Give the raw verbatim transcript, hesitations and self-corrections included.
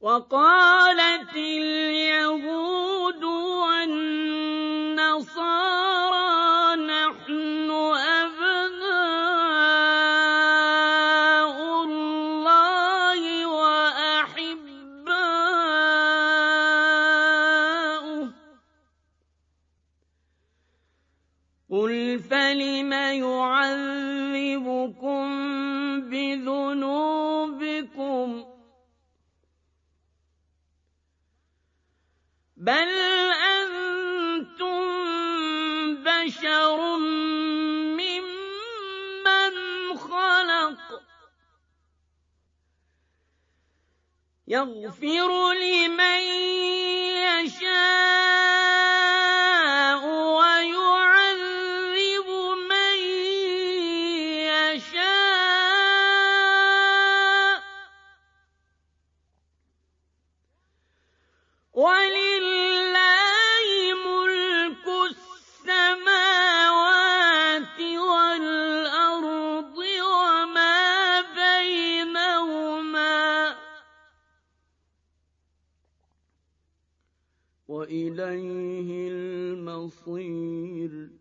وقالت اليهود والنصارى نحن أبناء الله وأحباؤه قل فلم يعذبكم بذنوبكم بل أنتم بشر ممن خلق يغفر لمن يشاء ويعذب من يشاء ولله ملك السماوات والأرض وما بينهما وإليه المصير